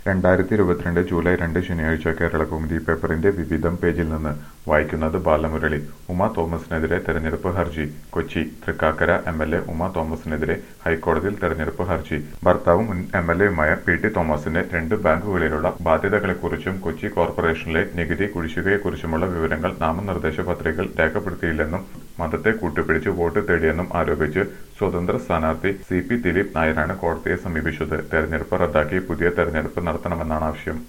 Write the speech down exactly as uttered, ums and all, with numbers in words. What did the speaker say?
രണ്ടായിരത്തി ഇരുപത്തിരണ്ട് ജൂലൈ രണ്ട് ശനിയാഴ്ച കേരളകൗമുദി പേപ്പറിന്റെ വിവിധം പേജിൽ നിന്ന് വായിക്കുന്നത് ബാലമുരളി. ഉമ തോമസിനെതിരെ തെരഞ്ഞെടുപ്പ് ഹർജി. Kochi. Thrikkakara M L A Uma തോമസിനെതിരെ ഹൈക്കോടതിയിൽ തെരഞ്ഞെടുപ്പ് ഹർജി. ഭർത്താവും മുൻ എം എൽ എയുമായ പി ടി തോമസിന്റെ രണ്ട് ബാങ്കുകളിലുള്ള ബാധ്യതകളെക്കുറിച്ചും കൊച്ചി കോർപ്പറേഷനിലെ നികുതി കുടിശ്ശികയെക്കുറിച്ചുമുള്ള വിവരങ്ങൾ നാമനിർദ്ദേശ പത്രികയിൽ രേഖപ്പെടുത്തിയില്ലെന്നും മതത്തെ കൂട്ടുപിടിച്ച് വോട്ട് തേടിയെന്നും ആരോപിച്ച് സ്വതന്ത്ര സ്ഥാനാർത്ഥി സി പി ദിലീപ് നായരാണ് കോടതിയെ സമീപിച്ചത്. തെരഞ്ഞെടുപ്പ് റദ്ദാക്കി പുതിയ തെരഞ്ഞെടുപ്പ് നടത്തണമെന്നാണ് ആവശ്യം.